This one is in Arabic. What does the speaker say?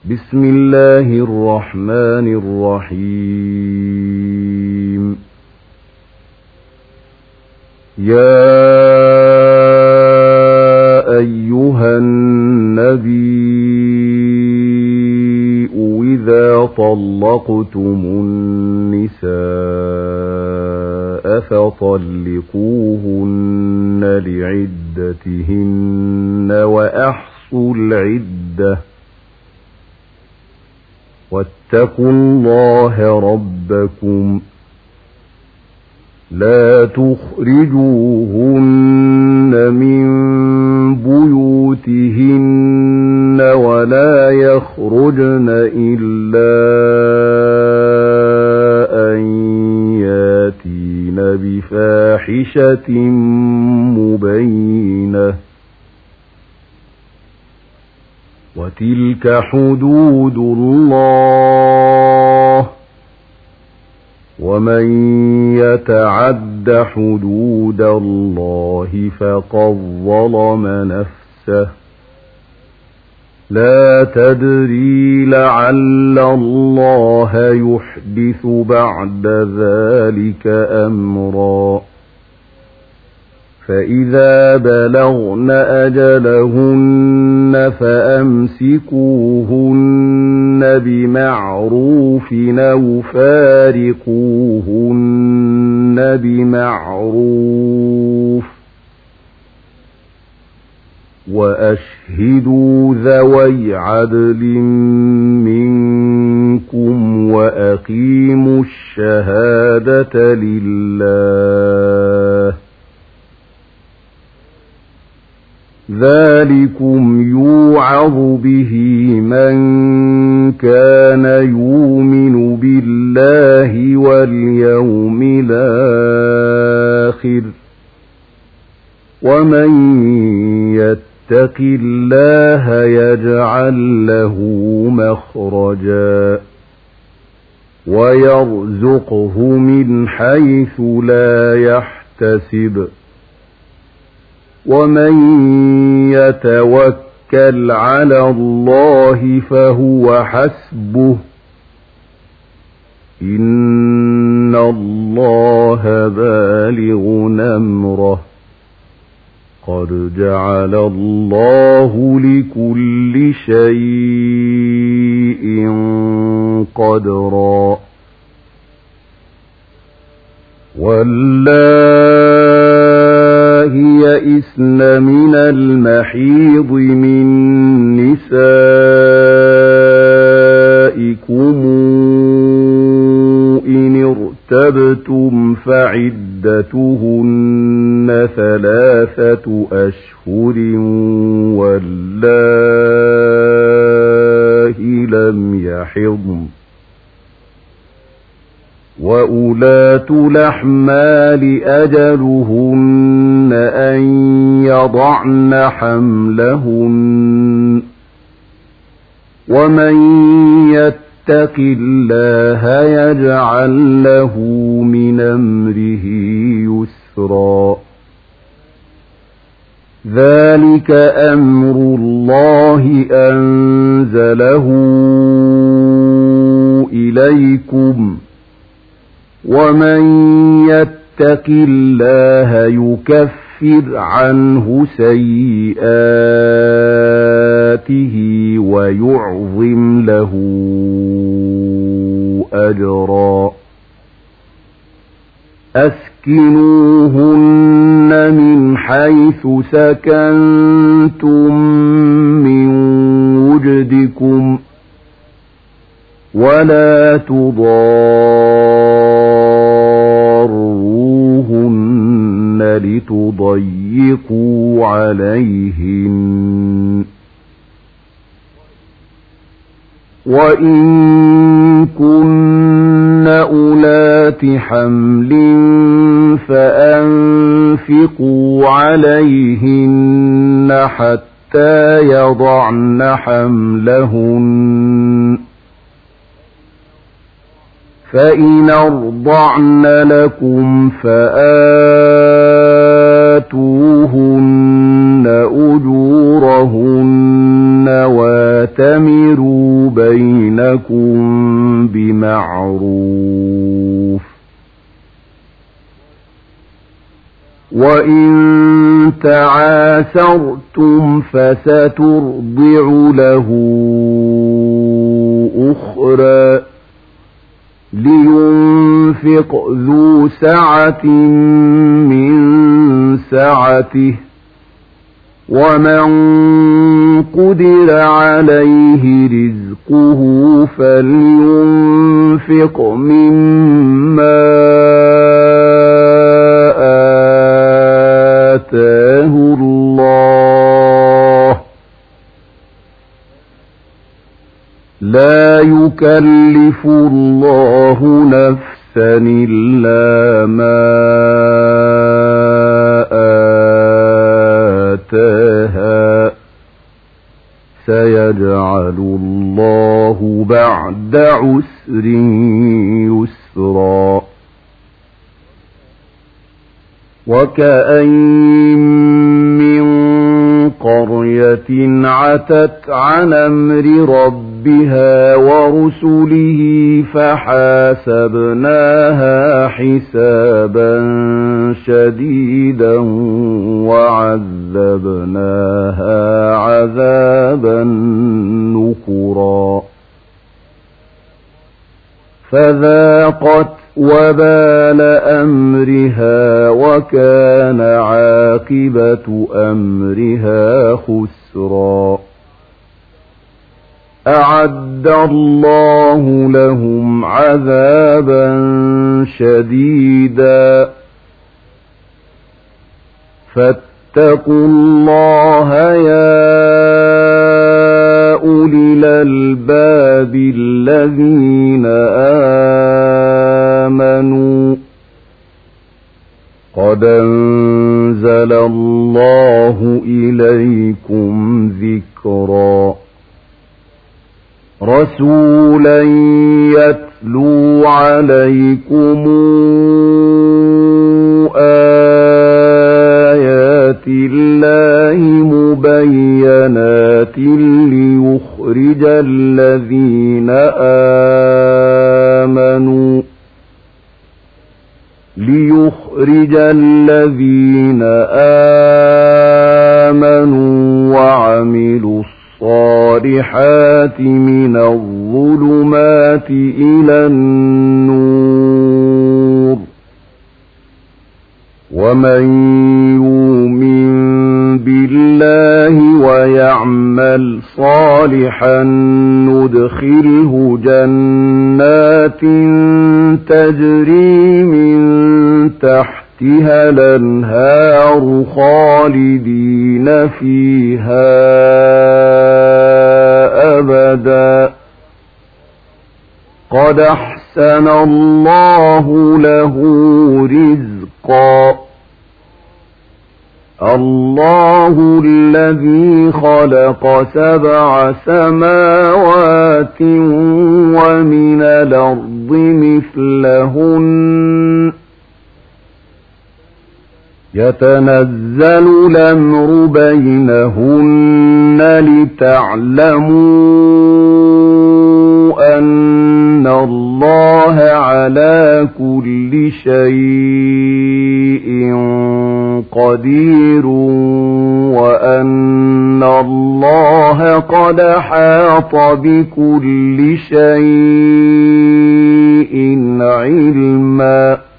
بسم الله الرحمن الرحيم. يا أيها النبي إذا طلقتم النساء فطلقوهن لعدتهن وأحصوا العدة واتقوا الله ربكم لا تخرجوهن من بيوتهن ولا يخرجن إلا أن ياتين بفاحشة مبينة وتلك حدود الله ومن يتعد حدود الله فقد ظلم نفسه لا تدري لعل الله يحدث بعد ذلك أمرا فإذا بلغن أجلهن فأمسكوهن بمعروف أو فارقوهن بمعروف وأشهدوا ذوي عدل منكم وأقيموا الشهادة لله ذلكم يوعظ به من كان يؤمن بالله واليوم الآخر ومن يتق الله يجعل له مخرجا ويرزقه من حيث لا يحتسب ومن يتوكل على الله فهو حسبه إن الله بالغ أمره قد جعل الله لكل شيء قدرا واللائي يئسن من المحيض من نسائكم إن ارتبتم فعدتهن 3 أشهر واللائي لم يحضن وأولاة الأحمال أجلهن أن يضعن حملهن ومن يتق الله يجعل له من أمره يسرا ذلك أمر الله أنزله إليكم ومن يتق الله يكفر عنه سيئاته ويعظم له أجرا أسكنوهن من حيث سكنتم من وجدكم ولا تضاروهن لتضيقوا عليهن وإن كن أولات حمل فأنفقوا عليهن حتى يضعن حملهن فإن أرضعن لكم فآتوهن أجورهن واتمروا بينكم بمعروف وإن تعاسرتم فسترضع له أخرى لينفق ذو سعة من سعته ومن قدر عليه رزقه فلينفق مما آتاه الله لا يكلف الله نفسا إلا ما آتاها سيجعل الله بعد عسر يسرا وكأين من قرية عتت عن أمر ربها ورسله فحاسبناها حسابا شديدا وعذبناها عذابا نكرا فذاقت وبال أمرها وكان عاقبة أمرها خسرا أعد الله لهم عذابا شديدا فاتقوا الله يا أولي الألباب الذين آمنوا قد أنزل الله إليكم ذكرا رسولا يتلو عليكم آيات الله مبينات ليخرج الذين آمنوا وعملوا الصالحات من الظلمات إلى النور ومن يؤمن بالله ويعمل صالحا ندخله جنات تجري من تحتها الأنهار خالدين فيها أبدا قد أحسن الله له رزقا الله الذي خلق 7 سماوات ومن الأرض مثلهن يتنزل الأمر بينهن لتعلموا أن الله على كل شيء قدير وأن الله قد أحاط بكل شيء علما